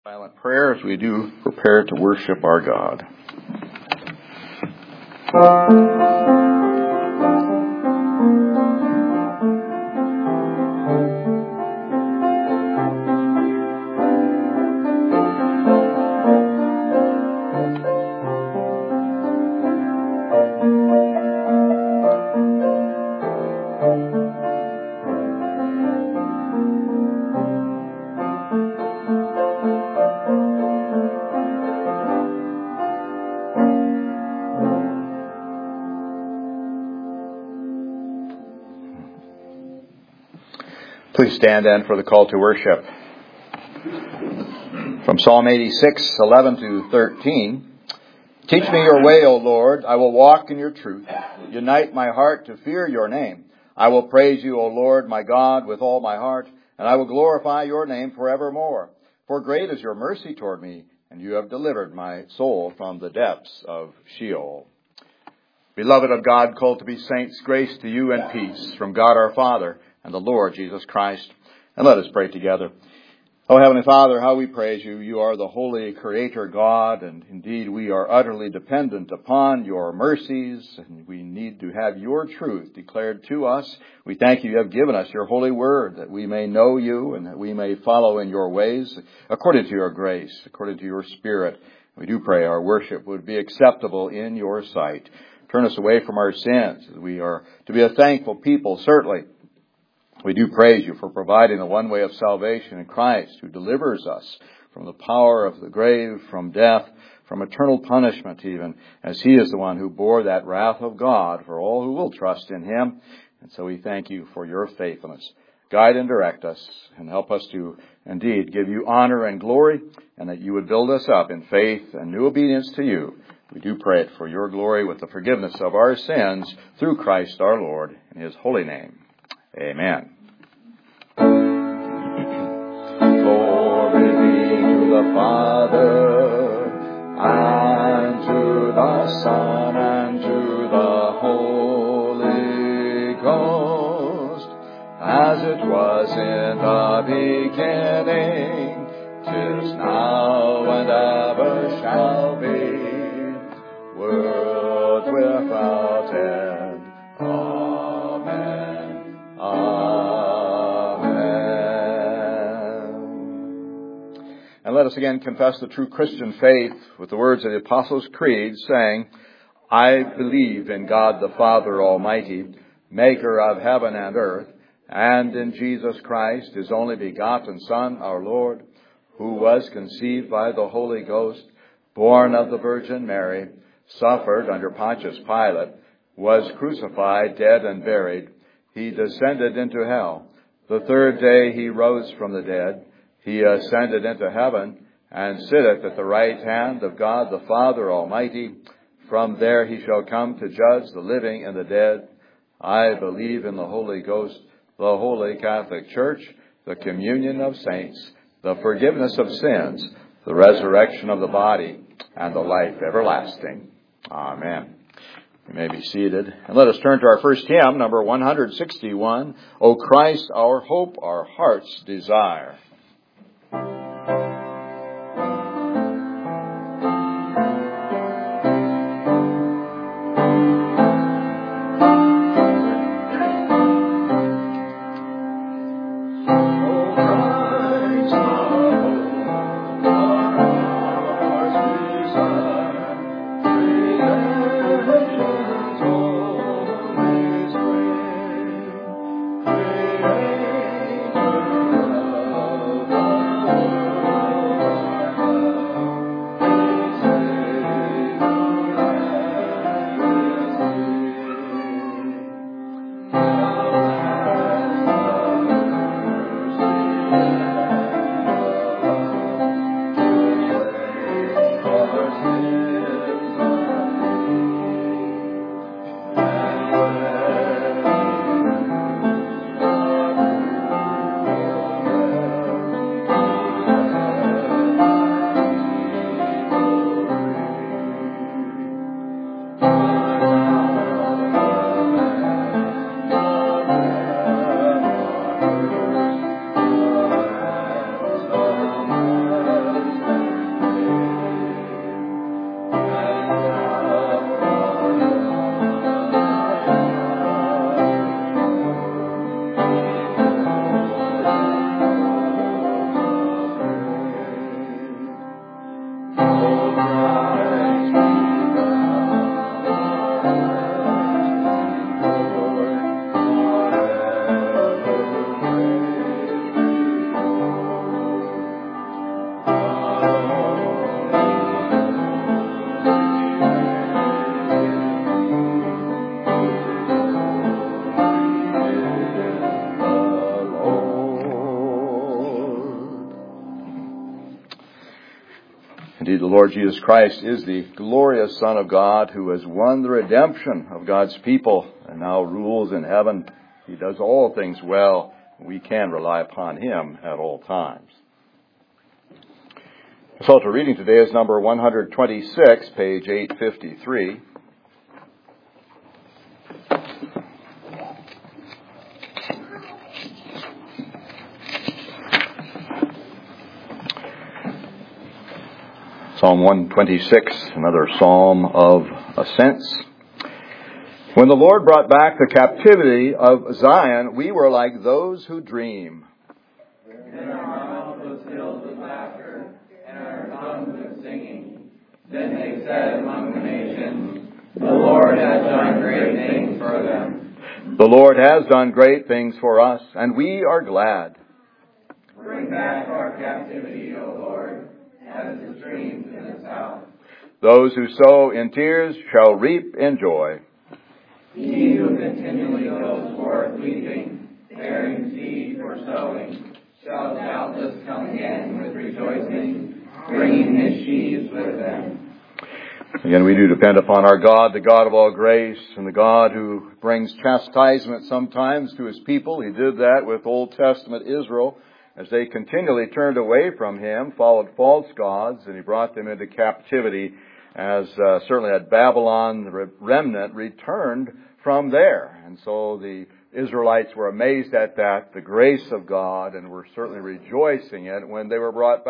Silent prayer as we do prepare to worship our God. Please stand then for the call to worship. From Psalm 86, 11 to 13. Teach me your way, O Lord. I will walk in your truth. Unite my heart to fear your name. I will praise you, O Lord, my God, with all my heart, and I will glorify your name forevermore. For great is your mercy toward me, and you have delivered my soul from the depths of Sheol. Beloved of God, called to be saints, grace to you and peace from God our Father and the Lord Jesus Christ. And let us pray together. Oh, Heavenly Father, how we praise you. You are the holy Creator God, and indeed we are utterly dependent upon your mercies, and we need to have your truth declared to us. We thank you have given us your holy word, that we may know you and that we may follow in your ways, according to your grace, according to your Spirit. We do pray our worship would be acceptable in your sight. Turn us away from our sins. We are to be a thankful people, certainly. We do praise you for providing the one way of salvation in Christ, who delivers us from the power of the grave, from death, from eternal punishment even, as he is the one who bore that wrath of God for all who will trust in him. And so we thank you for your faithfulness. Guide and direct us and help us to indeed give you honor and glory, and that you would build us up in faith and new obedience to you. We do pray it for your glory with the forgiveness of our sins through Christ our Lord, in his holy name. Amen. Glory be to the Father, and to the Son, and to the Holy Ghost, as it was in the beginning, 'tis now, and ever shall be, world without end. Amen. Amen. And let us again confess the true Christian faith with the words of the Apostles' Creed, saying, I believe in God the Father Almighty, maker of heaven and earth, and in Jesus Christ, his only begotten Son, our Lord, who was conceived by the Holy Ghost, born of the Virgin Mary, suffered under Pontius Pilate, was crucified, dead, and buried. He descended into hell. The third day he rose from the dead. He ascended into heaven, and sitteth at the right hand of God the Father Almighty. From there he shall come to judge the living and the dead. I believe in the Holy Ghost, the Holy Catholic Church, the communion of saints, the forgiveness of sins, the resurrection of the body, and the life everlasting. Amen. You may be seated. And let us turn to our first hymn, number 161, O Christ, our hope, our heart's desire. Creator of the Indeed, the Lord Jesus Christ is the glorious Son of God who has won the redemption of God's people and now rules in heaven. He does all things well. We can rely upon Him at all times. The Psalter reading today is number 126, page 853. Psalm 126, another psalm of ascents. When the Lord brought back the captivity of Zion, we were like those who dream. Then our mouth was filled with laughter, and our tongue with singing. Then they said among the nations, the Lord has done great things for them. The Lord has done great things for us, and we are glad. Bring back our captivity, O Lord, as the streams in the south. Those who sow in tears shall reap in joy. He who continually goes forth weeping, bearing seed for sowing, shall doubtless come again with rejoicing, bringing his sheaves with them. Again, we do depend upon our God, the God of all grace, and the God who brings chastisement sometimes to His people. He did that with Old Testament Israel as they continually turned away from Him, followed false gods, and He brought them into captivity, as certainly at Babylon, the remnant returned from there. And so the Israelites were amazed at that, the grace of God, and were certainly rejoicing in it when they were brought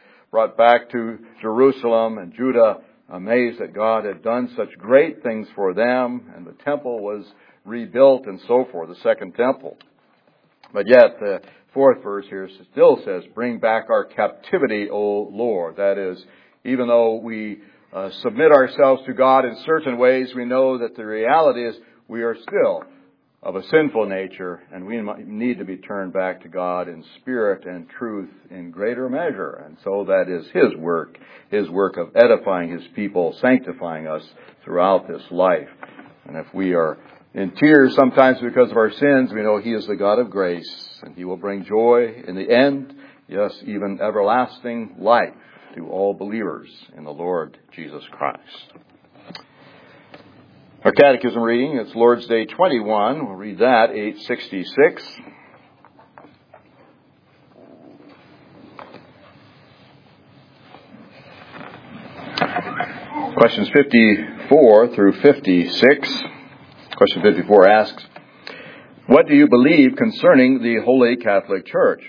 back to Jerusalem and Judah, amazed that God had done such great things for them, and the temple was rebuilt and so forth, the second temple. But yet, the fourth verse here still says, bring back our captivity, O Lord. That is, even though we submit ourselves to God in certain ways, we know that the reality is we are still of a sinful nature, and we need to be turned back to God in spirit and truth in greater measure. And so that is His work of edifying His people, sanctifying us throughout this life. And if we are in tears sometimes because of our sins, we know He is the God of grace, and He will bring joy in the end, yes, even everlasting life to all believers in the Lord Jesus Christ. Our catechism reading, it's Lord's Day 21. We'll read that, 866. Questions 54 through 56. Question 54 asks, what do you believe concerning the Holy Catholic Church?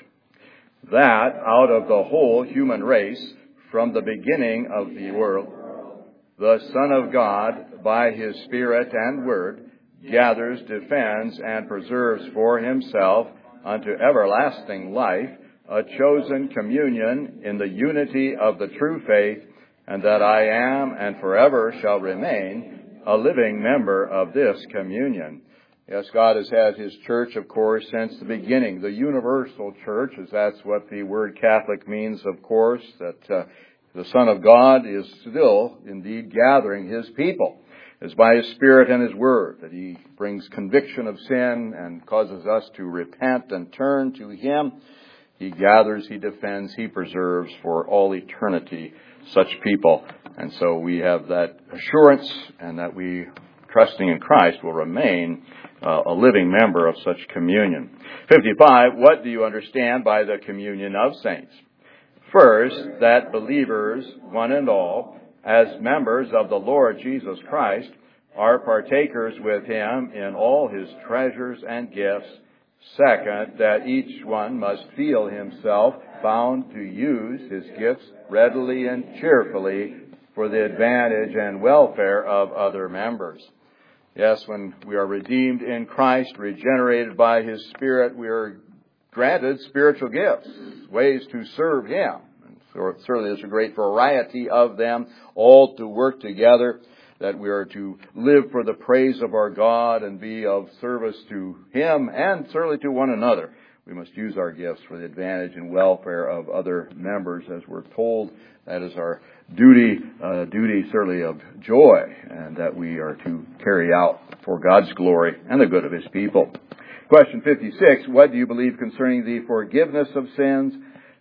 That out of the whole human race, from the beginning of the world, the Son of God, by His Spirit and Word, gathers, defends, and preserves for Himself unto everlasting life a chosen communion in the unity of the true faith, and that I am and forever shall remain a living member of this communion. Yes, God has had His church, of course, since the beginning. The universal church, as that's what the word Catholic means, of course, that the Son of God is still indeed gathering His people. It's by His Spirit and His Word that He brings conviction of sin and causes us to repent and turn to Him. He gathers, He defends, He preserves for all eternity such people. And so we have that assurance, and that we, trusting in Christ, will remain a living member of such communion. 55, what do you understand by the communion of saints? First, that believers, one and all, as members of the Lord Jesus Christ, are partakers with Him in all His treasures and gifts. Second, that each one must feel himself bound to use his gifts readily and cheerfully for the advantage and welfare of other members. Yes, when we are redeemed in Christ, regenerated by His Spirit, we are granted spiritual gifts, ways to serve Him. And so certainly there's a great variety of them, all to work together, that we are to live for the praise of our God and be of service to Him and certainly to one another. We must use our gifts for the advantage and welfare of other members, as we're told. That is our duty certainly of joy, and that we are to carry out for God's glory and the good of His people. Question 56, what do you believe concerning the forgiveness of sins?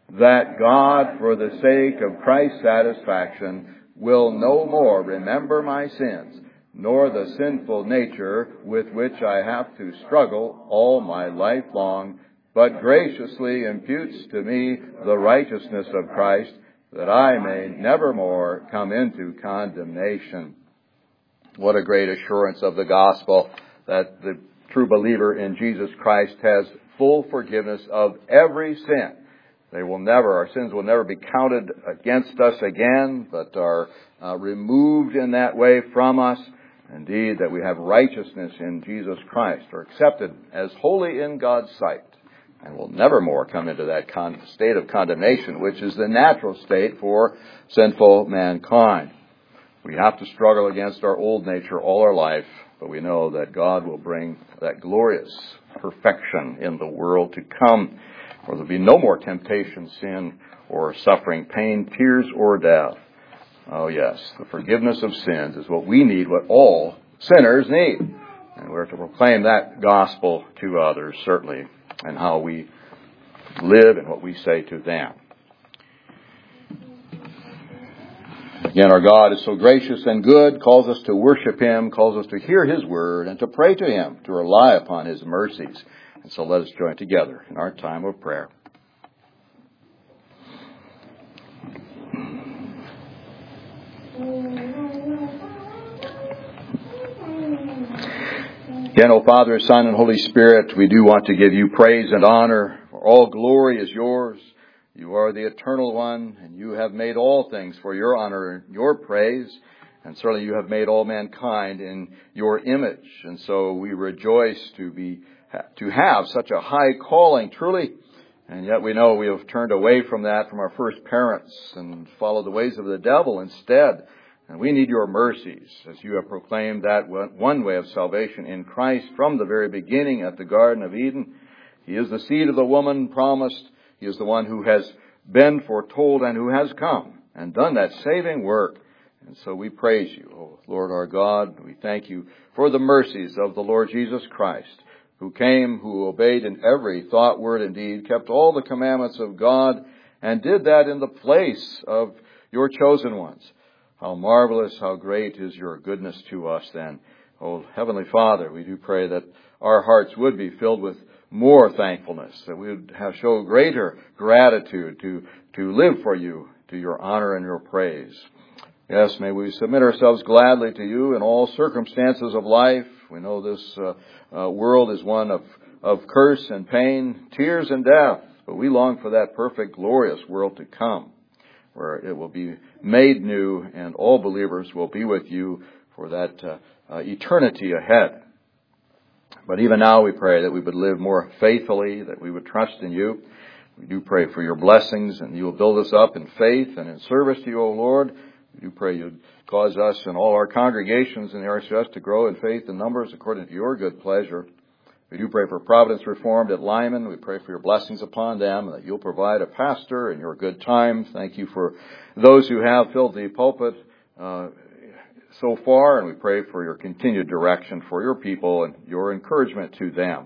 that God, for the sake of Christ's satisfaction, will no more remember my sins, nor the sinful nature with which I have to struggle all my life long, but graciously imputes to me the righteousness of Christ, that I may never more come into condemnation. What a great assurance of the gospel, that the true believer in Jesus Christ has full forgiveness of every sin. Our sins will never be counted against us again, but are removed in that way from us. Indeed, that we have righteousness in Jesus Christ, are accepted as holy in God's sight, and will never more come into that state of condemnation, which is the natural state for sinful mankind. We have to struggle against our old nature all our life, but we know that God will bring that glorious perfection in the world to come, where there will be no more temptation, sin, or suffering, pain, tears, or death. Oh yes, the forgiveness of sins is what we need, what all sinners need. And we're to proclaim that gospel to others, certainly, and how we live and what we say to them. Again, our God is so gracious and good, calls us to worship Him, calls us to hear His word, and to pray to Him, to rely upon His mercies. And so let us join together in our time of prayer. Again, O Father, Son, and Holy Spirit, we do want to give you praise and honor, for all glory is yours. You are the eternal one, and you have made all things for your honor and your praise. And certainly you have made all mankind in your image. And so we rejoice to have such a high calling, truly. And yet we know we have turned away from that, from our first parents, and followed the ways of the devil instead. And we need your mercies, as you have proclaimed that one way of salvation in Christ from the very beginning at the Garden of Eden. He is the seed of the woman promised. He is the one who has been foretold and who has come and done that saving work. And so we praise you, O Lord our God. We thank you for the mercies of the Lord Jesus Christ, who came, who obeyed in every thought, word, and deed, kept all the commandments of God, and did that in the place of your chosen ones. How marvelous, how great is your goodness to us then. O Heavenly Father, we do pray that our hearts would be filled with more thankfulness, that we would show greater gratitude to live for you, to your honor and your praise. Yes, may we submit ourselves gladly to you in all circumstances of life. We know this world is one of curse and pain, tears and death, but we long for that perfect, glorious world to come, where it will be made new and all believers will be with you for that eternity ahead. But even now we pray that we would live more faithfully, that we would trust in you. We do pray for your blessings, and you will build us up in faith and in service to you, O Lord. We do pray you'd cause us and all our congregations in the RCS to grow in faith and numbers according to your good pleasure. We do pray for Providence Reformed at Lyman. We pray for your blessings upon them, and that you'll provide a pastor in your good time. Thank you for those who have filled the pulpit so far, and we pray for your continued direction for your people and your encouragement to them.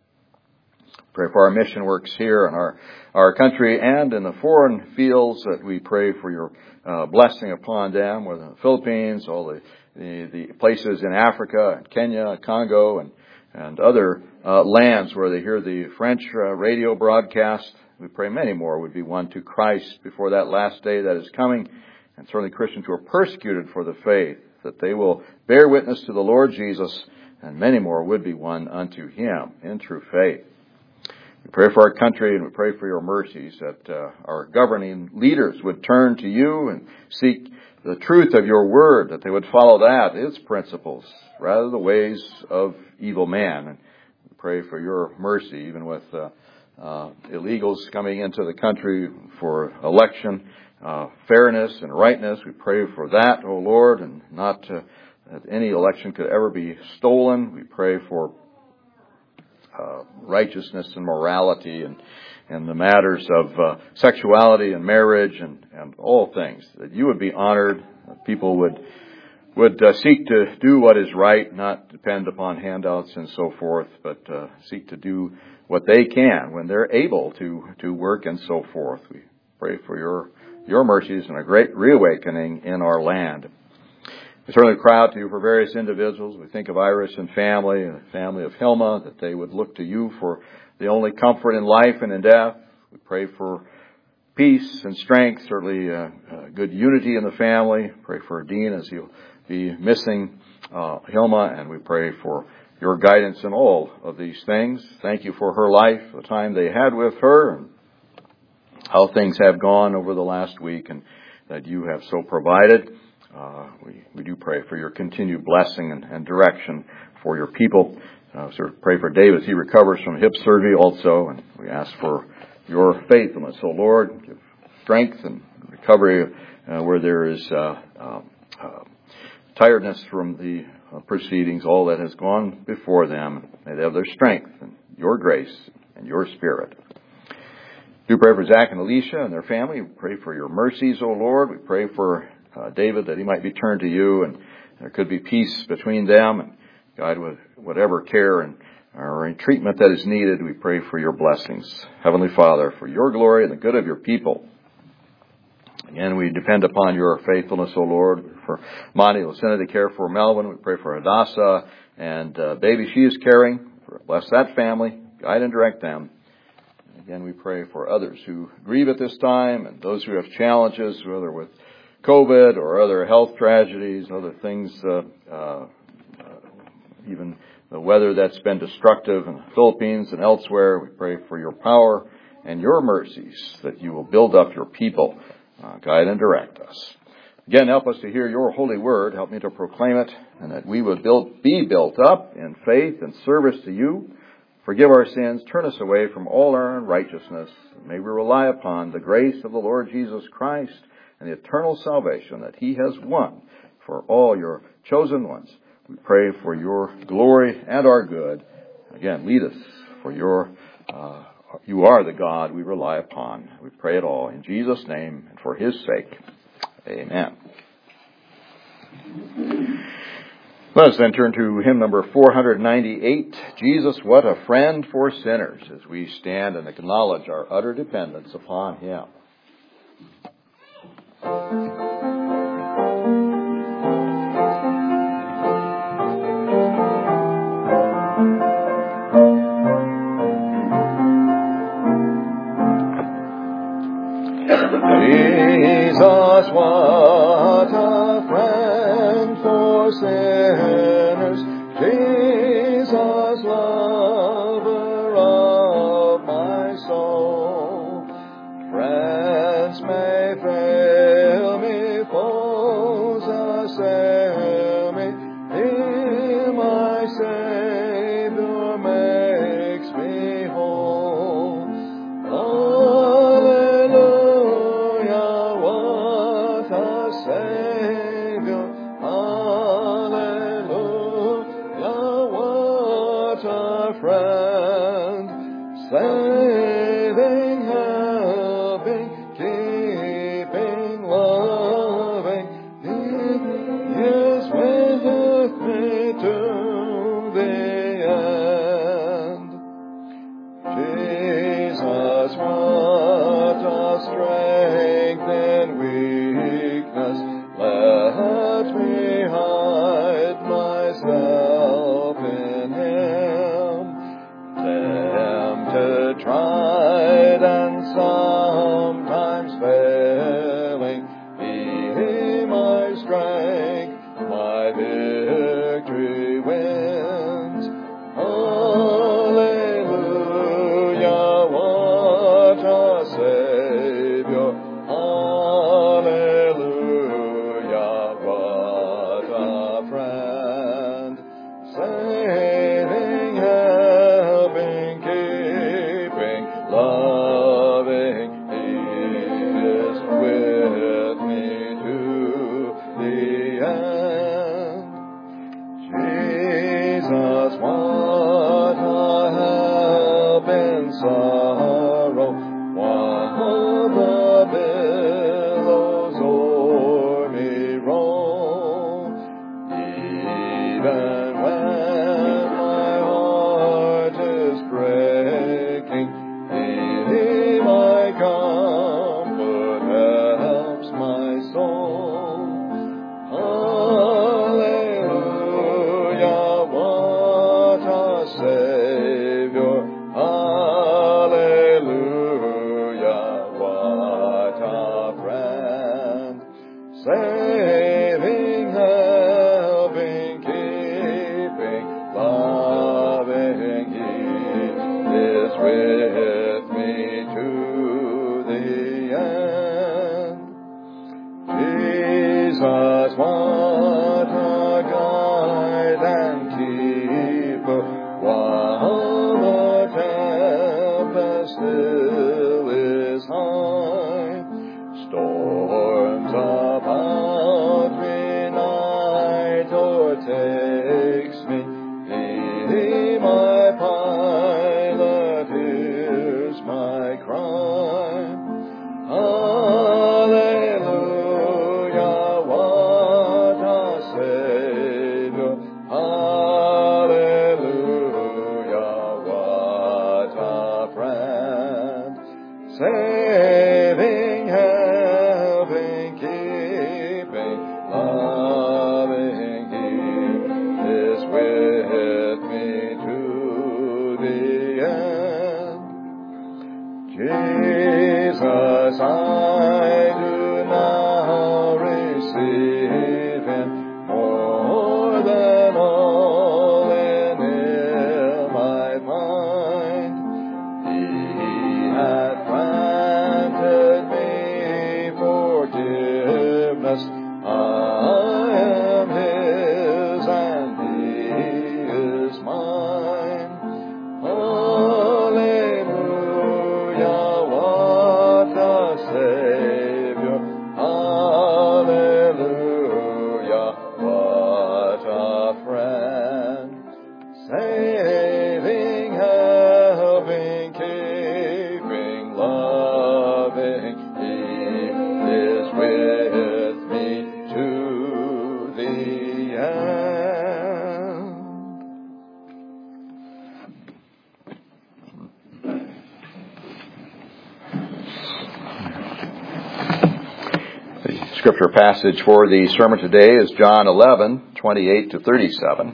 Pray for our mission works here in our country and in the foreign fields, that we pray for your blessing upon them, whether in the Philippines, all the places in Africa and Kenya, Congo, and other lands where they hear the French radio broadcast. We pray many more would be won to Christ before that last day that is coming, and certainly Christians who are persecuted for the faith, that they will bear witness to the Lord Jesus, and many more would be won unto Him in true faith. We pray for our country, and we pray for your mercies, that our governing leaders would turn to you and seek the truth of your word, that they would follow that, its principles, rather than the ways of evil man. And we pray for your mercy, even with illegals coming into the country for election, fairness and rightness. We pray for that, O Lord, and not that any election could ever be stolen. We pray for righteousness and morality and the matters of sexuality and marriage and all things, that you would be honored, that people would seek to do what is right, not depend upon handouts and so forth, but seek to do what they can when they're able to work and so forth. We Pray for your mercies and a great reawakening in our land. We certainly cry out to you for various individuals. We think of Iris and the family of Hilma, that they would look to you for the only comfort in life and in death. We pray for peace and strength, certainly good unity in the family. Pray for Dean as he'll be missing Hilma, and we pray for your guidance in all of these things. Thank you for her life, the time they had with her, and how things have gone over the last week, and that you have so provided. We do pray for your continued blessing and direction for your people. So pray for David as he recovers from hip surgery also, and we ask for your faithfulness. So Lord, give strength and recovery where there is tiredness from the proceedings, all that has gone before them. May they have their strength and your grace and your spirit. We pray for Zach and Alicia and their family. We pray for your mercies, O Lord. We pray for David, that he might be turned to you, and there could be peace between them, and God, with whatever care and or treatment that is needed, we pray for your blessings. Heavenly Father, for your glory and the good of your people. Again, we depend upon your faithfulness, O Lord. For Monty, Lucinda, to care for Melvin. We pray for Hadassah and baby she is carrying. Bless that family. Guide and direct them. And again, we pray for others who grieve at this time, and those who have challenges, whether with COVID or other health tragedies, other things, even the weather that's been destructive in the Philippines and elsewhere. We pray for your power and your mercies, that you will build up your people, guide and direct us. Again, help us to hear your holy word. Help me to proclaim it, and that we would be built up in faith and service to you. Forgive our sins. Turn us away from all our unrighteousness. May we rely upon the grace of the Lord Jesus Christ and the eternal salvation that he has won for all your chosen ones. We pray for your glory and our good. Again, lead us, for you are the God we rely upon. We pray it all in Jesus' name and for his sake. Amen. Let us then turn to hymn number 498, Jesus, What a Friend for Sinners, as we stand and acknowledge our utter dependence upon him. Jesus, what a friend for sinners, Jesus, lover of my soul. Friends may fail me, foes assail me, He, my Savior, makes me whole. Hallelujah, what a soul. Hallelujah, what a Savior. Hallelujah, what a friend. Saving, helping, keeping, loving, He is with me to the end. Jesus, what a guide and keeper, while the tempest still is high. Storms about me, night o'ertakes me. He, my pilot, hears my cry. Hallelujah, what a Savior. Hallelujah, what a friend. Saving, helping, keeping, loving, He is with me to the end. Jesus, I do now receive Him more than all in Him I find. He hath granted me forgiveness. I am His and He is mine. Hallelujah, what a Savior. Hallelujah, what a friend. Saving, helping, keeping, loving, He is with me to the end. The scripture passage for the sermon today is John 11:28 to 37.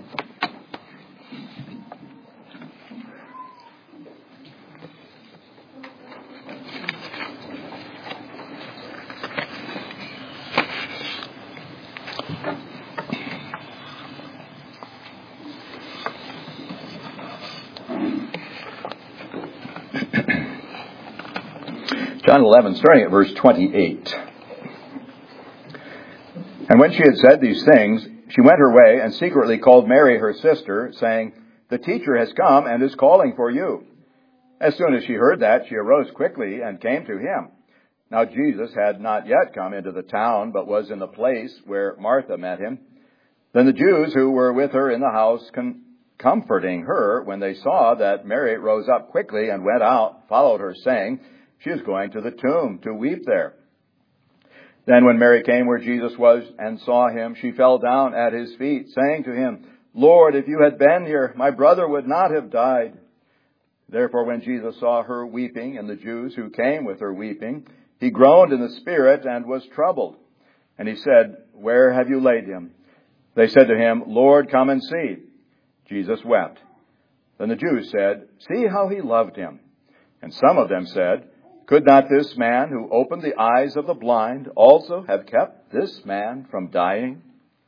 John 11, starting at verse 28. And when she had said these things, she went her way and secretly called Mary her sister, saying, "The teacher has come and is calling for you." As soon as she heard that, she arose quickly and came to him. Now Jesus had not yet come into the town, but was in the place where Martha met him. Then the Jews who were with her in the house, comforting her, when they saw that Mary rose up quickly and went out, followed her, saying, "She is going to the tomb to weep there." Then when Mary came where Jesus was and saw him, she fell down at his feet, saying to him, "Lord, if you had been here, my brother would not have died." Therefore when Jesus saw her weeping, and the Jews who came with her weeping, he groaned in the spirit and was troubled. And he said, "Where have you laid him?" They said to him, "Lord, come and see." Jesus wept. Then the Jews said, "See how he loved him." And some of them said, "Could not this man who opened the eyes of the blind also have kept this man from dying?"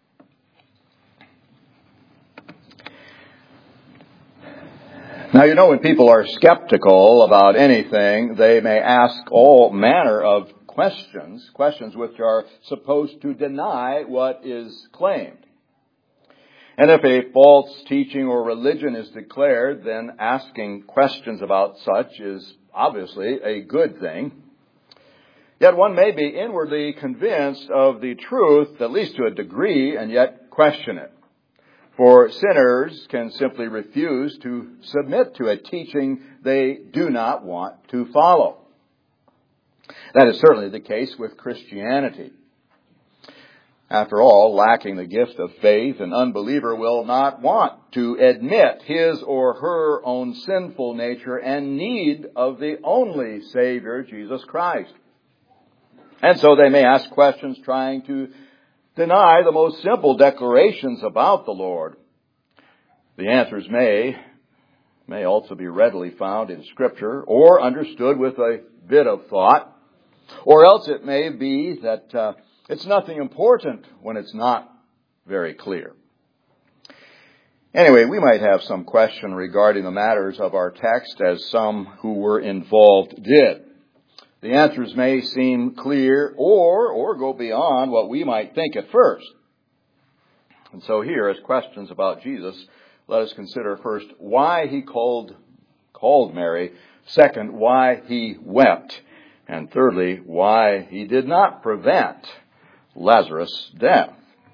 Now, you know, when people are skeptical about anything, they may ask all manner of questions which are supposed to deny what is claimed. And if a false teaching or religion is declared, then asking questions about such is obviously a good thing. Yet one may be inwardly convinced of the truth, at least to a degree, and yet question it. For sinners can simply refuse to submit to a teaching they do not want to follow. That is certainly the case with Christianity. After all, lacking the gift of faith, an unbeliever will not want to admit his or her own sinful nature and need of the only Savior, Jesus Christ. And so they may ask questions trying to deny the most simple declarations about the Lord. The answers may also be readily found in Scripture or understood with a bit of thought. Or else it may be that it's nothing important when it's not very clear. Anyway, we might have some question regarding the matters of our text, as some who were involved did. The answers may seem clear or go beyond what we might think at first. And so here, as questions about Jesus, let us consider first why he called Mary. Second, why he wept. And thirdly, why he did not prevent Lazarus' death.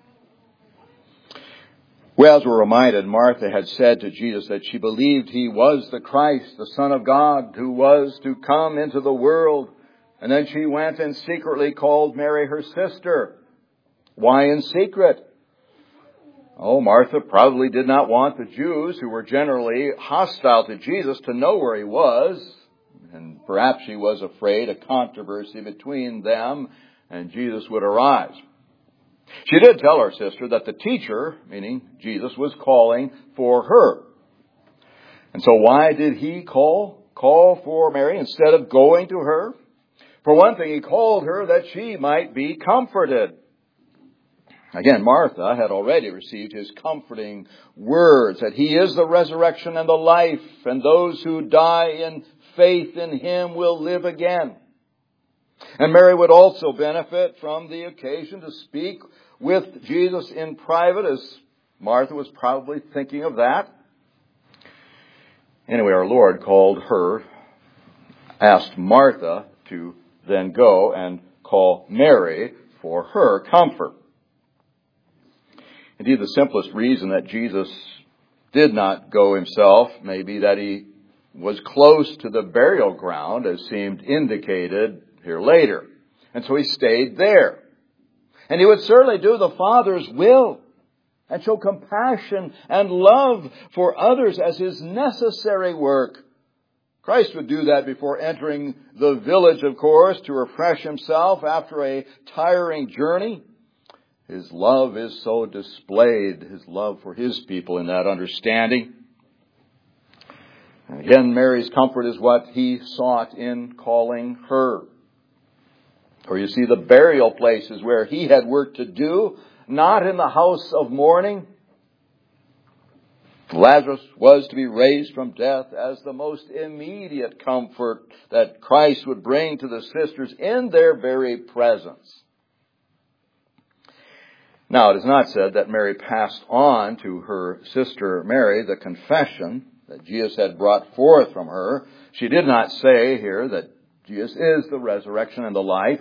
Well, as we're reminded, Martha had said to Jesus that she believed he was the Christ, the Son of God, who was to come into the world. And then she went and secretly called Mary her sister. Why in secret? Oh, Martha probably did not want the Jews, who were generally hostile to Jesus, to know where he was. And perhaps she was afraid a controversy between them and Jesus would arise. She did tell her sister that the teacher, meaning Jesus, was calling for her. And so why did he call for Mary instead of going to her? For one thing, he called her that she might be comforted. Again, Martha had already received his comforting words that he is the resurrection and the life, and those who die in faith in him will live again. And Mary would also benefit from the occasion to speak with Jesus in private, as Martha was probably thinking of that. Anyway, our Lord asked Martha to then go and call Mary for her comfort. Indeed, the simplest reason that Jesus did not go himself may be that he was close to the burial ground, as seemed indicated here later. And so he stayed there. And he would certainly do the Father's will and show compassion and love for others as his necessary work. Christ would do that before entering the village, of course, to refresh himself after a tiring journey. His love is so displayed, his love for his people, in that understanding. And again, Mary's comfort is what he sought in calling her. For you see, the burial places where he had work to do, not in the house of mourning. Lazarus was to be raised from death as the most immediate comfort that Christ would bring to the sisters in their very presence. Now, it is not said that Mary passed on to her sister Mary the confession that Jesus had brought forth from her. She did not say here that Jesus is the resurrection and the life.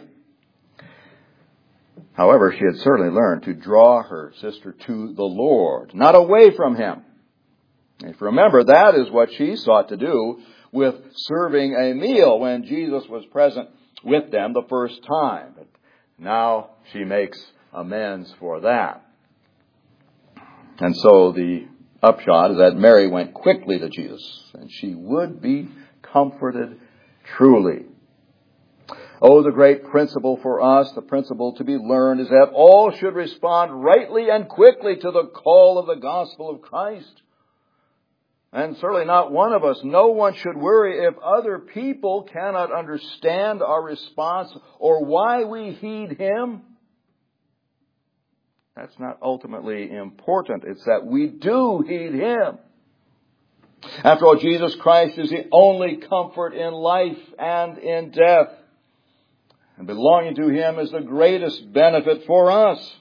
However, she had certainly learned to draw her sister to the Lord, not away from him. If you remember, that is what she sought to do with serving a meal when Jesus was present with them the first time. But now she makes amends for that. And so the upshot is that Mary went quickly to Jesus, and she would be comforted truly. Oh, the great principle for us, the principle to be learned, is that all should respond rightly and quickly to the call of the gospel of Christ. And certainly not one of us, no one should worry if other people cannot understand our response or why we heed him. That's not ultimately important. It's that we do heed him. After all, Jesus Christ is the only comfort in life and in death. And belonging to him is the greatest benefit for us.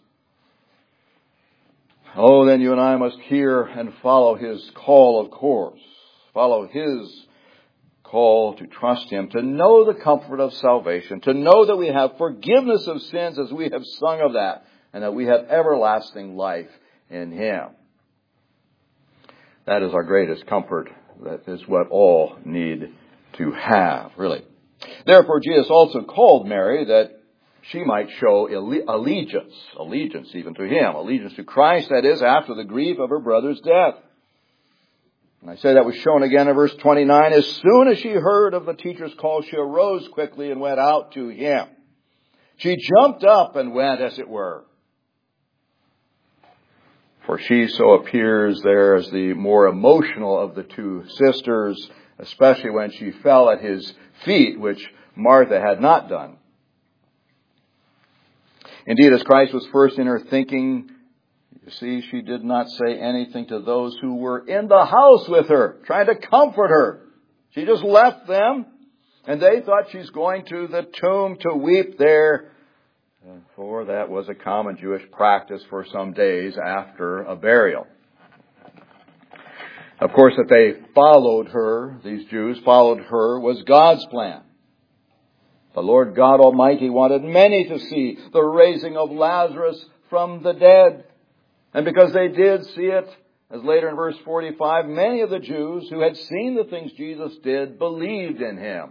Oh, then you and I must hear and follow his call, of course. Follow his call to trust him, to know the comfort of salvation, to know that we have forgiveness of sins as we have sung of that, and that we have everlasting life in him. That is our greatest comfort. That is what all need to have, really. Therefore, Jesus also called Mary that she might show allegiance even to him, allegiance to Christ, that is, after the grief of her brother's death. And I say that was shown again in verse 29. As soon as she heard of the teacher's call, she arose quickly and went out to him. She jumped up and went, as it were. For she so appears there as the more emotional of the two sisters, especially when she fell at his feet, which Martha had not done. Indeed, as Christ was first in her thinking, you see, she did not say anything to those who were in the house with her, trying to comfort her. She just left them, and they thought she's going to the tomb to weep there, for that was a common Jewish practice for some days after a burial. Of course, that they followed her, these Jews followed her, was God's plan. The Lord God Almighty wanted many to see the raising of Lazarus from the dead. And because they did see it, as later in verse 45, many of the Jews who had seen the things Jesus did believed in him.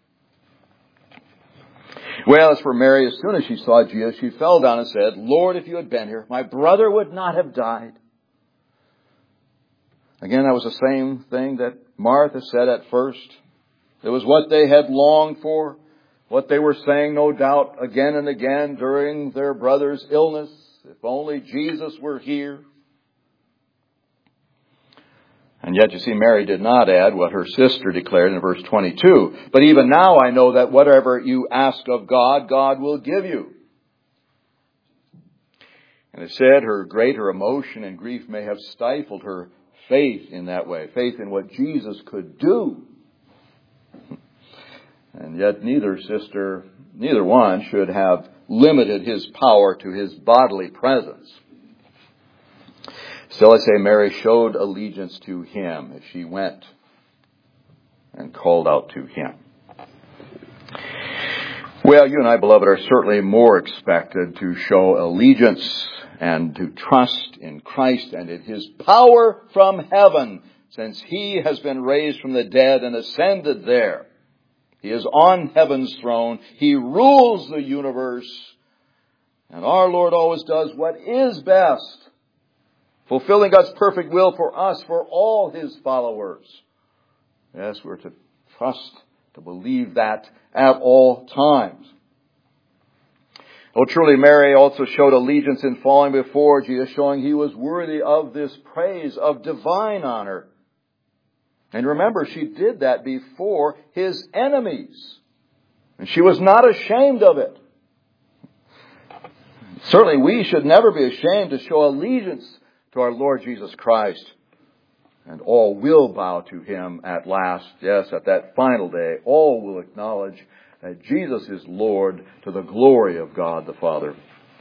Well, as for Mary, as soon as she saw Jesus, she fell down and said, Lord, if you had been here, my brother would not have died. Again, that was the same thing that Martha said at first. It was what they had longed for, what they were saying, no doubt, again and again during their brother's illness. If only Jesus were here. And yet, you see, Mary did not add what her sister declared in verse 22. But even now I know that whatever you ask of God, God will give you. And it said her greater emotion and grief may have stifled her faith in that way. Faith in what Jesus could do. And yet neither one should have limited his power to his bodily presence. Still, I say Mary showed allegiance to him as she went and called out to him. Well, you and I, beloved, are certainly more expected to show allegiance and to trust in Christ and in his power from heaven, since he has been raised from the dead and ascended there. He is on heaven's throne. He rules the universe. And our Lord always does what is best, fulfilling God's perfect will for us, for all his followers. Yes, we're to trust, to believe that at all times. Oh, truly, Mary also showed allegiance in falling before Jesus, showing he was worthy of this praise, of divine honor. And remember, she did that before his enemies. And she was not ashamed of it. Certainly, we should never be ashamed to show allegiance to our Lord Jesus Christ. And all will bow to him at last. Yes, at that final day, all will acknowledge that Jesus is Lord to the glory of God the Father.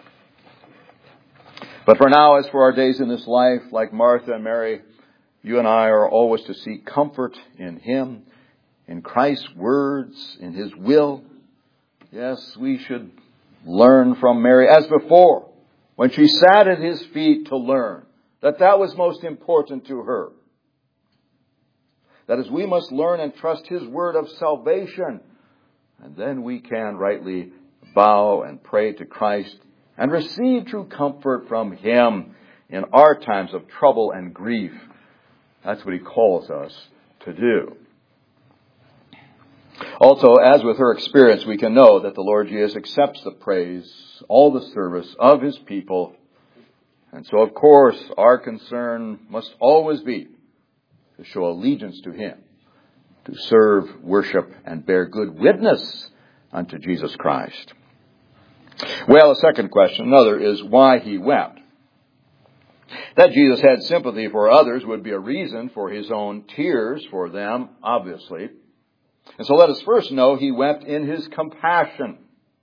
But for now, as for our days in this life, like Martha and Mary, you and I are always to seek comfort in him, in Christ's words, in his will. Yes, we should learn from Mary as before, when she sat at his feet to learn, that was most important to her. That is, we must learn and trust his word of salvation, and then we can rightly bow and pray to Christ and receive true comfort from him in our times of trouble and grief. That's what he calls us to do. Also, as with her experience, we can know that the Lord Jesus accepts the praise, all the service of his people. And so, of course, our concern must always be to show allegiance to him, to serve, worship, and bear good witness unto Jesus Christ. Well, a second question, another, is why he wept. That Jesus had sympathy for others would be a reason for his own tears for them, obviously. And so let us first know he wept in his compassion.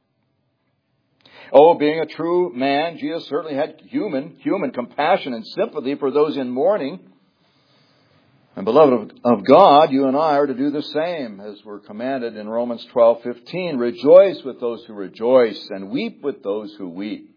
Oh, being a true man, Jesus certainly had human compassion and sympathy for those in mourning. And beloved of God, you and I are to do the same, as we're commanded in Romans 12:15. Rejoice with those who rejoice and weep with those who weep.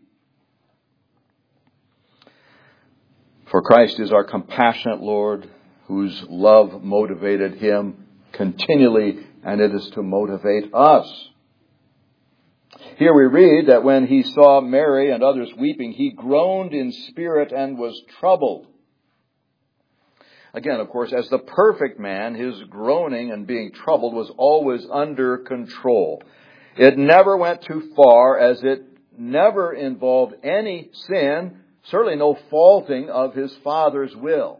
For Christ is our compassionate Lord, whose love motivated him continually, and it is to motivate us. Here we read that when he saw Mary and others weeping, he groaned in spirit and was troubled. Again, of course, as the perfect man, his groaning and being troubled was always under control. It never went too far, as it never involved any sin, certainly no faulting of His Father's will.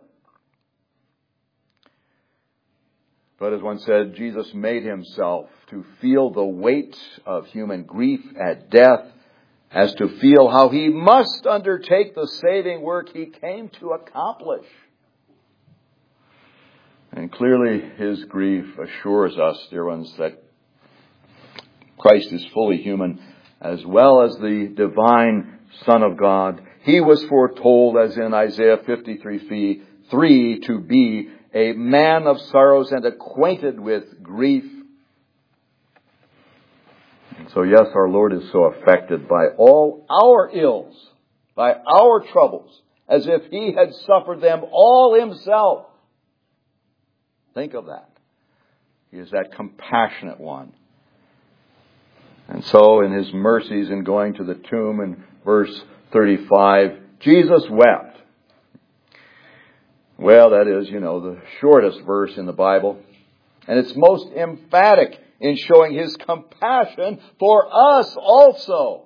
But as one said, Jesus made Himself to feel the weight of human grief at death, as to feel how He must undertake the saving work He came to accomplish. And clearly His grief assures us, dear ones, that Christ is fully human as well as the divine Son of God. He was foretold, as in Isaiah 53:3, to be a man of sorrows and acquainted with grief. And so yes, our Lord is so affected by all our ills, by our troubles, as if He had suffered them all Himself. Think of that. He is that compassionate one. And so in His mercies in going to the tomb in verse 35, Jesus wept. Well, that is, the shortest verse in the Bible. And it's most emphatic in showing His compassion for us also.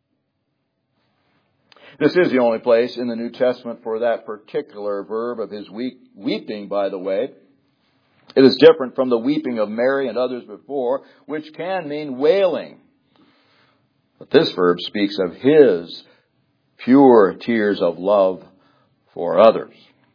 This is the only place in the New Testament for that particular verb of His weeping, by the way. It is different from the weeping of Mary and others before, which can mean wailing. But this verb speaks of His pure tears of love for others.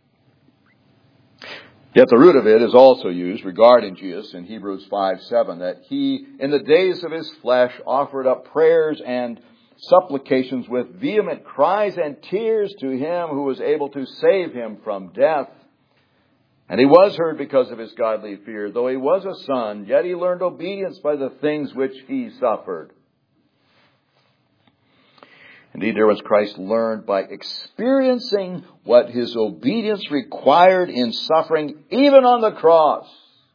Yet the root of it is also used regarding Jesus in Hebrews 5:7, that He, in the days of His flesh, offered up prayers and supplications with vehement cries and tears to Him who was able to save Him from death. And He was heard because of His godly fear. Though He was a son, yet He learned obedience by the things which He suffered. Indeed, dear ones, Christ learned by experiencing what His obedience required in suffering, even on the cross.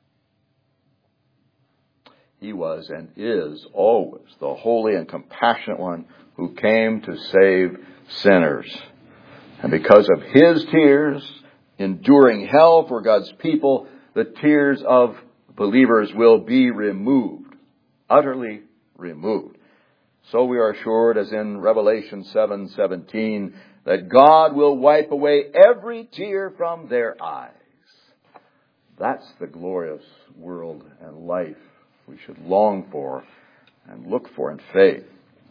He was and is always the holy and compassionate one who came to save sinners. And because of His tears, enduring hell for God's people, the tears of believers will be removed, utterly removed. So we are assured, as in Revelation 7:17, that God will wipe away every tear from their eyes. That's the glorious world and life we should long for and look for in faith.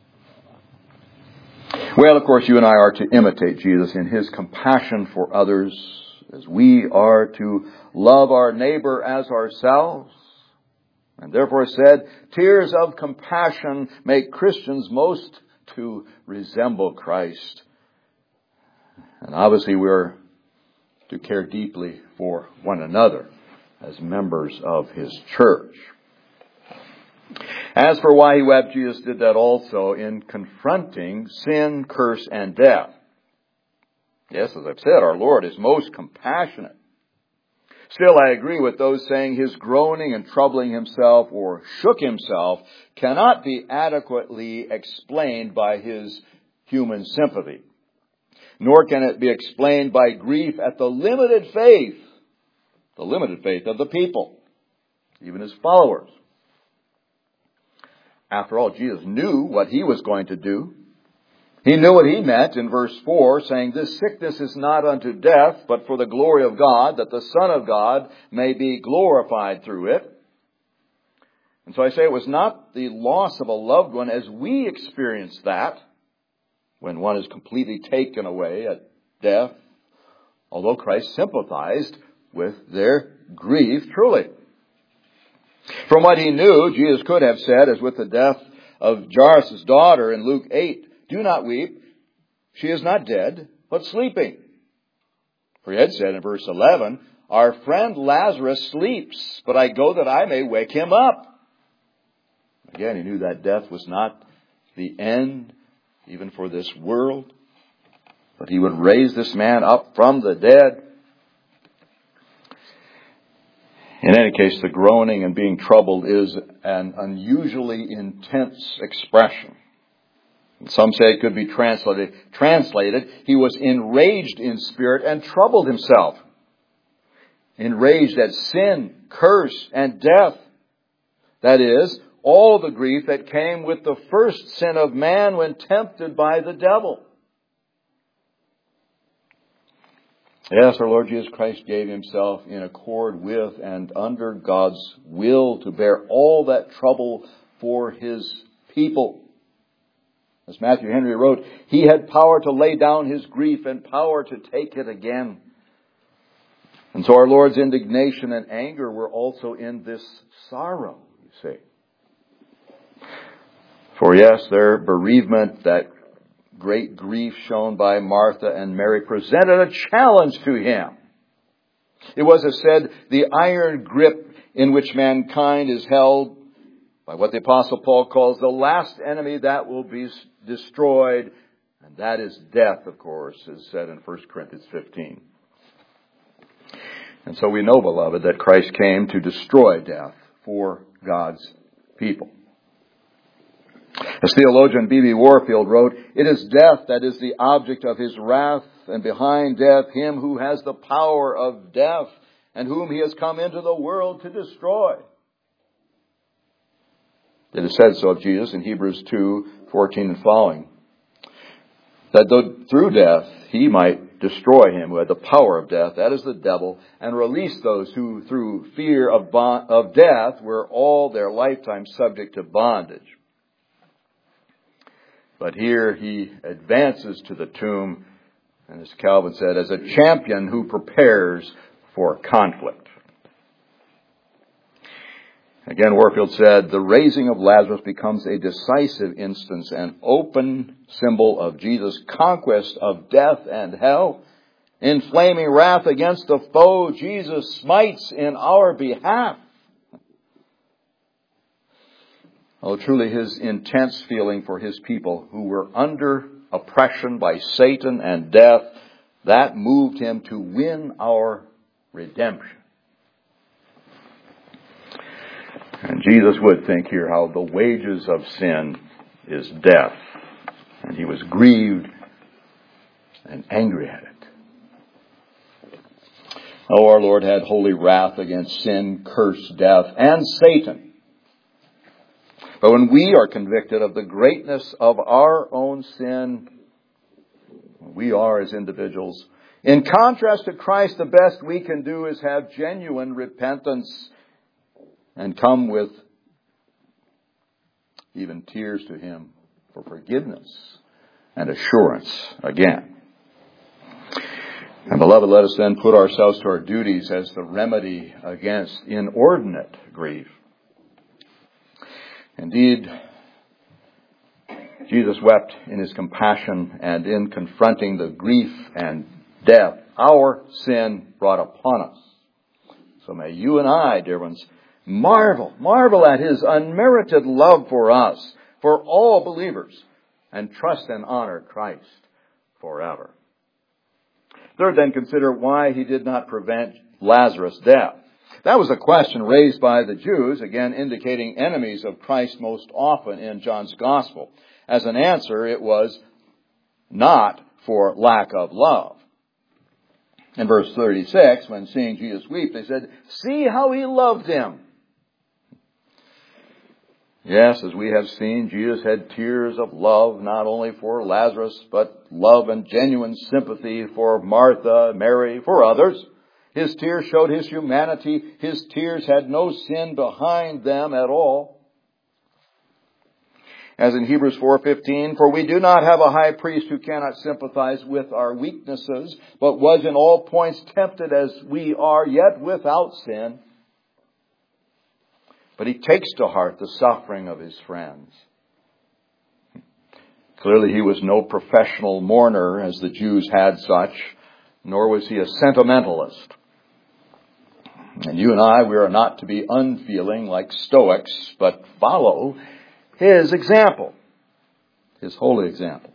Well, of course, you and I are to imitate Jesus in His compassion for others, as we are to love our neighbor as ourselves. And therefore said, tears of compassion make Christians most to resemble Christ. And obviously we're to care deeply for one another as members of His church. As for why He wept, Jesus did that also in confronting sin, curse, and death. Yes, as I've said, our Lord is most compassionate. Still, I agree with those saying His groaning and troubling Himself or shook Himself cannot be adequately explained by His human sympathy. Nor can it be explained by grief at the limited faith of the people, even His followers. After all, Jesus knew what He was going to do. He knew what He meant in verse 4, saying, this sickness is not unto death, but for the glory of God, that the Son of God may be glorified through it. And so I say it was not the loss of a loved one as we experience that, when one is completely taken away at death, although Christ sympathized with their grief truly. From what He knew, Jesus could have said, as with the death of Jairus' daughter in Luke 8, do not weep. She is not dead, but sleeping. For He had said in verse 11, our friend Lazarus sleeps, but I go that I may wake him up. Again, He knew that death was not the end, even for this world, but He would raise this man up from the dead. In any case, the groaning and being troubled is an unusually intense expression. Some say it could be translated, He was enraged in spirit and troubled Himself. Enraged at sin, curse, and death. That is, all the grief that came with the first sin of man when tempted by the devil. Yes, our Lord Jesus Christ gave himself in accord with and under God's will to bear all that trouble for his people. As Matthew Henry wrote, he had power to lay down his grief and power to take it again. And so our Lord's indignation and anger were also in this sorrow, you see. For yes, their bereavement, that great grief shown by Martha and Mary, presented a challenge to him. It was, as said, the iron grip in which mankind is held by what the Apostle Paul calls the last enemy that will be destroyed, and that is death, of course, as said in 1 Corinthians 15. And so we know, beloved, that Christ came to destroy death for God's people. As theologian B.B. Warfield wrote, it is death that is the object of his wrath, and behind death him who has the power of death, and whom he has come into the world to destroy. It is said so of Jesus in Hebrews 2:14 and following, that though through death he might destroy him who had the power of death, that is the devil, and release those who through fear of death were all their lifetime subject to bondage. But here he advances to the tomb, and as Calvin said, as a champion who prepares for conflict. Again, Warfield said, the raising of Lazarus becomes a decisive instance, an open symbol of Jesus' conquest of death and hell. In flaming wrath against the foe, Jesus smites in our behalf. Oh, truly his intense feeling for his people who were under oppression by Satan and death, that moved him to win our redemption. And Jesus would think here how the wages of sin is death. And he was grieved and angry at it. Oh, our Lord had holy wrath against sin, curse, death, and Satan. But when we are convicted of the greatness of our own sin, we are as individuals. In contrast to Christ, the best we can do is have genuine repentance and come with even tears to him for forgiveness and assurance again. And beloved, let us then put ourselves to our duties as the remedy against inordinate grief. Indeed, Jesus wept in his compassion, and in confronting the grief and death our sin brought upon us. So may you and I, dear ones, marvel at his unmerited love for us, for all believers, and trust and honor Christ forever. Third, then, consider why he did not prevent Lazarus' death. That was a question raised by the Jews, again indicating enemies of Christ most often in John's Gospel. As an answer, it was not for lack of love. In verse 36, when seeing Jesus weep, they said, "See how he loved him." Yes, as we have seen, Jesus had tears of love not only for Lazarus, but love and genuine sympathy for Martha, Mary, for others. His tears showed his humanity. His tears had no sin behind them at all. As in Hebrews 4:15, "For we do not have a high priest who cannot sympathize with our weaknesses, but was in all points tempted as we are, yet without sin. But he takes to heart the suffering of his friends." Clearly he was no professional mourner, as the Jews had such, nor was he a sentimentalist. And you and I, we are not to be unfeeling like Stoics, but follow his example, his holy example.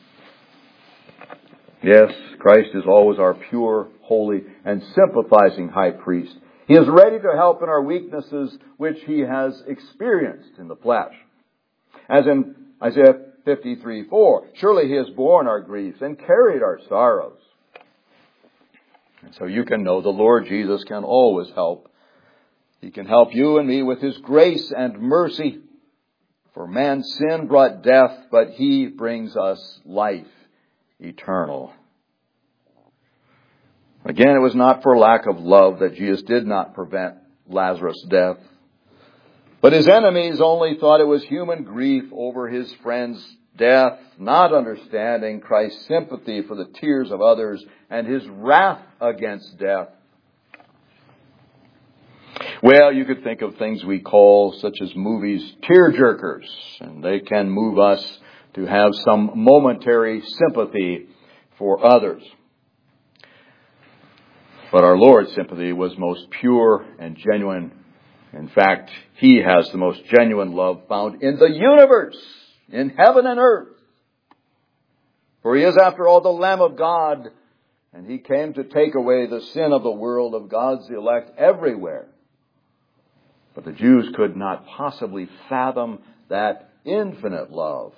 Yes, Christ is always our pure, holy, and sympathizing high priest. He is ready to help in our weaknesses which he has experienced in the flesh. As in Isaiah 53:4, "Surely he has borne our griefs and carried our sorrows." And so you can know the Lord Jesus can always help. He can help you and me with his grace and mercy For man's sin brought death, but He brings us life eternal. Again, it was not for lack of love that Jesus did not prevent Lazarus' death. But His enemies only thought it was human grief over His friend's death, not understanding Christ's sympathy for the tears of others and His wrath against death. Well, you could think of things we call, such as movies, tearjerkers, and they can move us to have some momentary sympathy for others. But our Lord's sympathy was most pure and genuine. In fact, He has the most genuine love found in the universe, in heaven and earth. For He is, after all, the Lamb of God, and He came to take away the sin of the world, of God's elect everywhere. But the Jews could not possibly fathom that infinite love.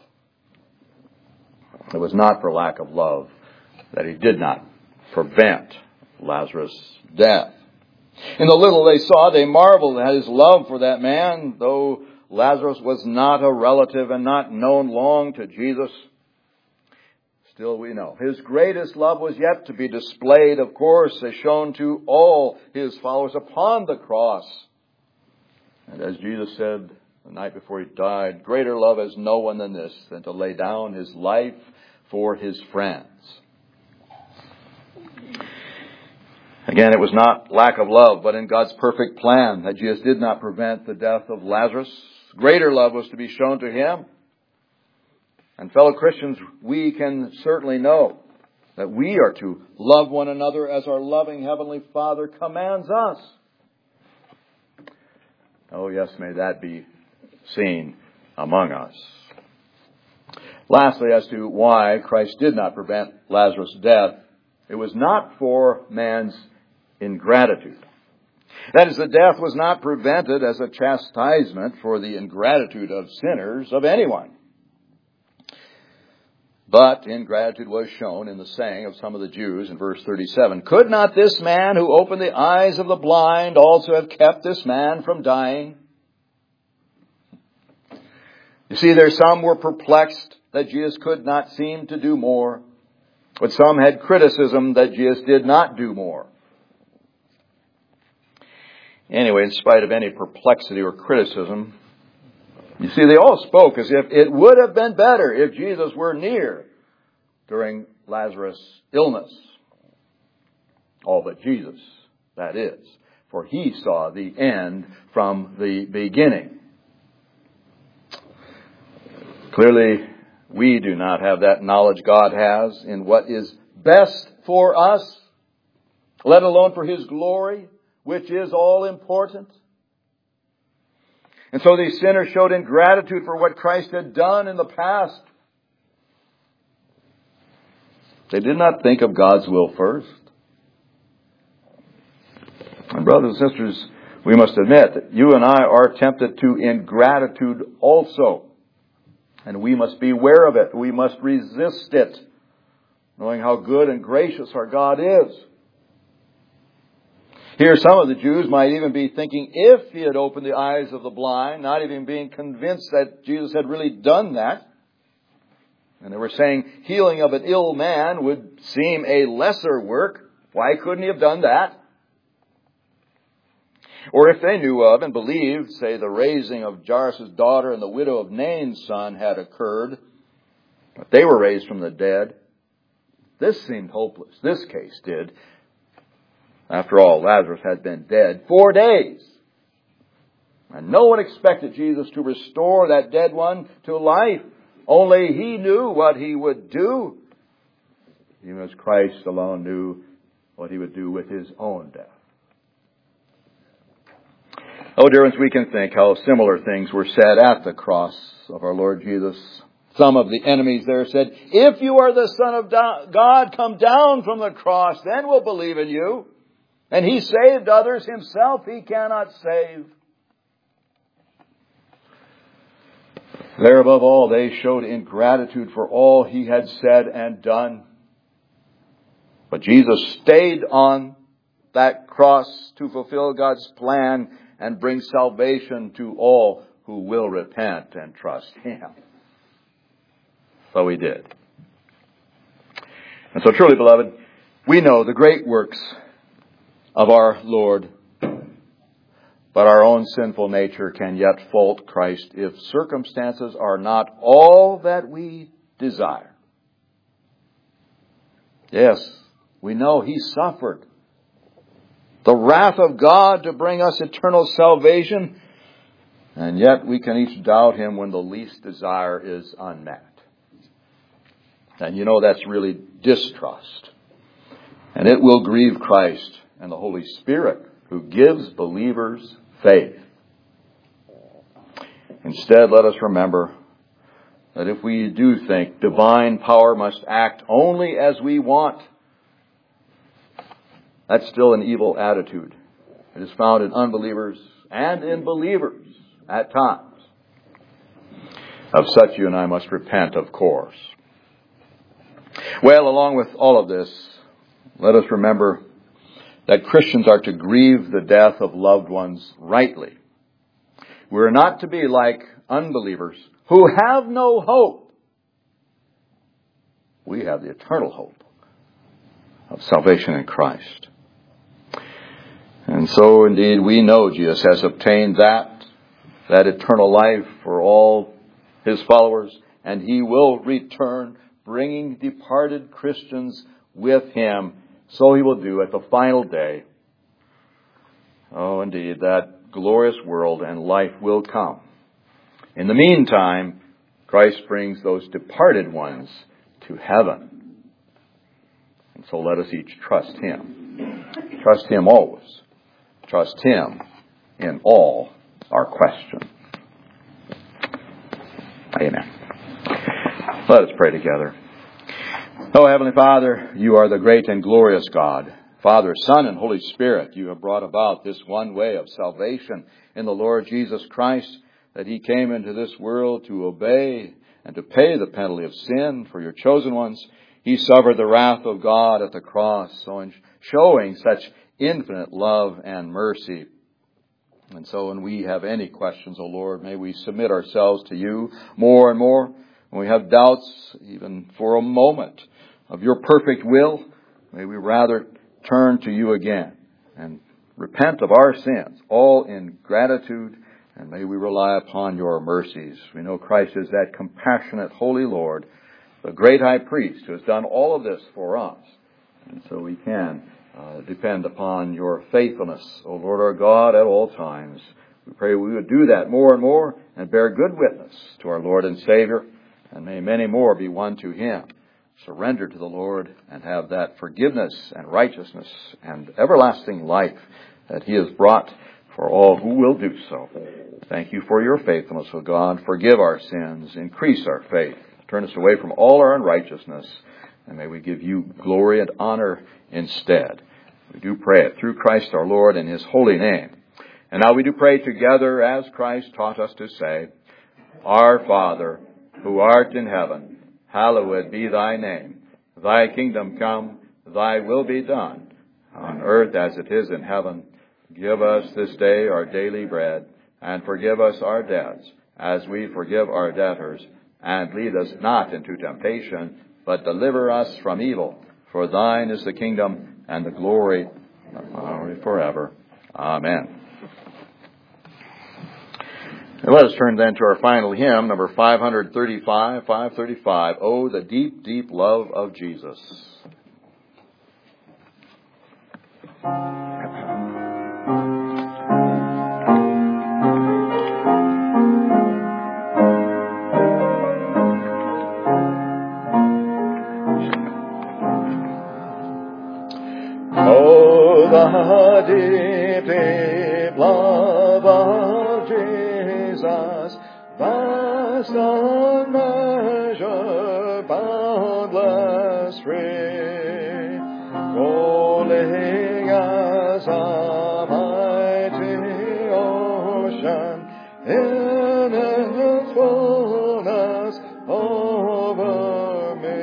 It was not for lack of love that He did not prevent Lazarus' death. In the little they saw, they marveled at His love for that man, though Lazarus was not a relative and not known long to Jesus. Still we know His greatest love was yet to be displayed, of course, as shown to all His followers upon the cross. And as Jesus said the night before He died, greater love has no one than this, than to lay down His life for His friends. Again, it was not lack of love, but in God's perfect plan that Jesus did not prevent the death of Lazarus. Greater love was to be shown to Him. And fellow Christians, we can certainly know that we are to love one another as our loving Heavenly Father commands us. Oh yes, may that be seen among us. Lastly, as to why Christ did not prevent Lazarus' death, it was not for man's ingratitude. That is, the death was not prevented as a chastisement for the ingratitude of sinners, of anyone. But ingratitude was shown in the saying of some of the Jews in verse 37. Could not this man who opened the eyes of the blind also have kept this man from dying? You see, there some were perplexed that Jesus could not seem to do more, but some had criticism that Jesus did not do more. Anyway, in spite of any perplexity or criticism, you see, they all spoke as if it would have been better if Jesus were near during Lazarus' illness. All but Jesus, that is. For He saw the end from the beginning. Clearly, we do not have that knowledge God has in what is best for us, let alone for His glory, which is all important. And so these sinners showed ingratitude for what Christ had done in the past. They did not think of God's will first. And brothers and sisters, we must admit that you and I are tempted to ingratitude also. And we must be aware of it. We must resist it, knowing how good and gracious our God is. Here, some of the Jews might even be thinking if He had opened the eyes of the blind, not even being convinced that Jesus had really done that. And they were saying healing of an ill man would seem a lesser work. Why couldn't He have done that? Or if they knew of and believed, say, the raising of Jairus' daughter and the widow of Nain's son had occurred, but they were raised from the dead. This seemed hopeless. This case did. After all, Lazarus had been dead 4 days. And no one expected Jesus to restore that dead one to life. Only He knew what He would do, even as Christ alone knew what He would do with His own death. Oh, dear ones, we can think how similar things were said at the cross of our Lord Jesus. Some of the enemies there said, if you are the Son of God, come down from the cross, then we'll believe in you. And He saved others, Himself He cannot save. There above all, they showed ingratitude for all He had said and done. But Jesus stayed on that cross to fulfill God's plan and bring salvation to all who will repent and trust Him. So He did. And so truly, beloved, we know the great works of our Lord, but our own sinful nature can yet fault Christ if circumstances are not all that we desire. Yes, we know He suffered the wrath of God to bring us eternal salvation, and yet we can each doubt Him when the least desire is unmet. And you know that's really distrust. And it will grieve Christ and the Holy Spirit who gives believers faith. Instead, let us remember that if we do think divine power must act only as we want, that's still an evil attitude. It is found in unbelievers and in believers at times. Of such you and I must repent, of course. Well, along with all of this, let us remember that Christians are to grieve the death of loved ones rightly. We're not to be like unbelievers who have no hope. We have the eternal hope of salvation in Christ. And so, indeed, we know Jesus has obtained that eternal life for all His followers, and He will return, bringing departed Christians with Him. So He will do at the final day. Oh, indeed, that glorious world and life will come. In the meantime, Christ brings those departed ones to heaven. And so let us each trust Him. Trust Him always. Trust Him in all our questions. Amen. Let us pray together. Oh, Heavenly Father, You are the great and glorious God. Father, Son, and Holy Spirit, You have brought about this one way of salvation in the Lord Jesus Christ, that He came into this world to obey and to pay the penalty of sin for Your chosen ones. He suffered the wrath of God at the cross, so in showing such infinite love and mercy. And so when we have any questions, O Lord, may we submit ourselves to You more and more. When we have doubts, even for a moment, of Your perfect will, may we rather turn to You again and repent of our sins, all in gratitude, and may we rely upon Your mercies. We know Christ is that compassionate, holy Lord, the great high priest who has done all of this for us. And so we can depend upon Your faithfulness, O Lord our God, at all times. We pray we would do that more and more and bear good witness to our Lord and Savior, and may many more be won to Him, surrender to the Lord, and have that forgiveness and righteousness and everlasting life that He has brought for all who will do so. Thank You for Your faithfulness, O God. Forgive our sins, increase our faith, turn us away from all our unrighteousness, and may we give You glory and honor instead. We do pray it through Christ our Lord in His holy name. And now we do pray together as Christ taught us to say, Our Father, who art in heaven, hallowed be Thy name. Thy kingdom come, Thy will be done, on earth as it is in heaven. Give us this day our daily bread, and forgive us our debts, as we forgive our debtors. And lead us not into temptation, but deliver us from evil. For Thine is the kingdom, and the glory, and the power forever. Amen. And let us turn then to our final hymn, number 535, Oh, the deep, deep love of Jesus. Oh, the deep, deep love of Jesus, vast, unmeasured, boundless, free, rolling as a mighty ocean in its fullness over me.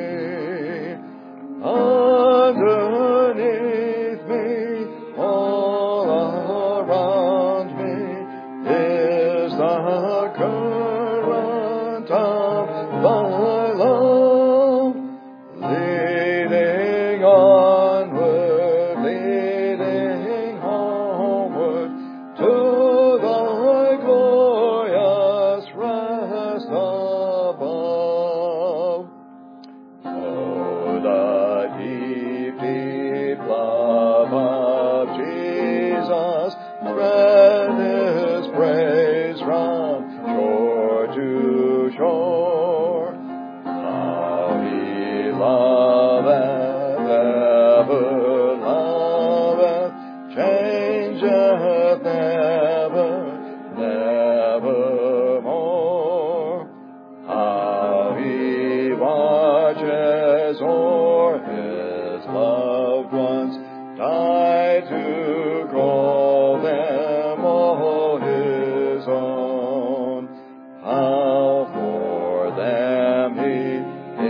Underneath me, all around me, is the deep, deep love of Jesus, spread His praise from shore to shore. How He loveth, ever loveth, changeth never, nevermore. How He watches o'er His loved ones, died to call them all His own. How for them He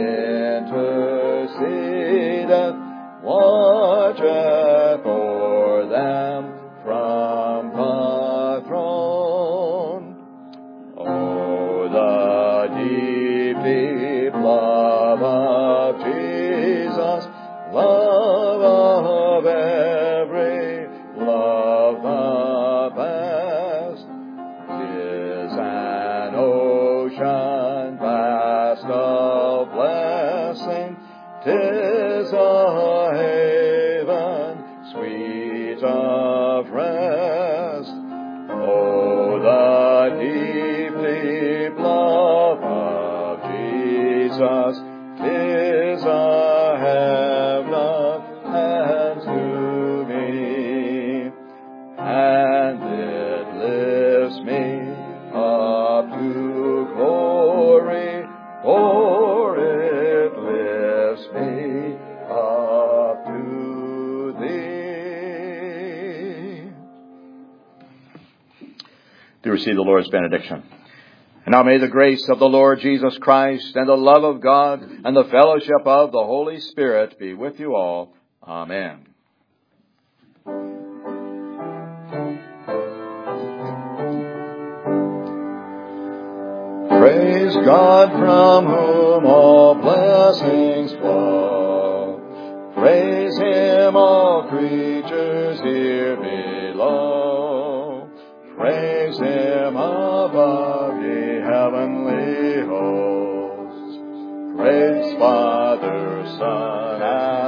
intercedeth, watcheth o'er them from the throne. Oh, the deep, deep love of Jesus, love of every love the best, 'tis an ocean vast of blessing, 'tis a haven sweet of rest. Oh, the deep, deep love of Jesus, 'tis a heaven of hands to me, and it lifts me up to glory, for it lifts me up to Thee. Do receive the Lord's benediction. And now may the grace of the Lord Jesus Christ and the love of God and the fellowship of the Holy Spirit be with you all. Amen. Praise God from whom all blessings flow. Praise Him, all creatures here below. Praise Him above, ye heavenly hosts. Praise Father, Son, and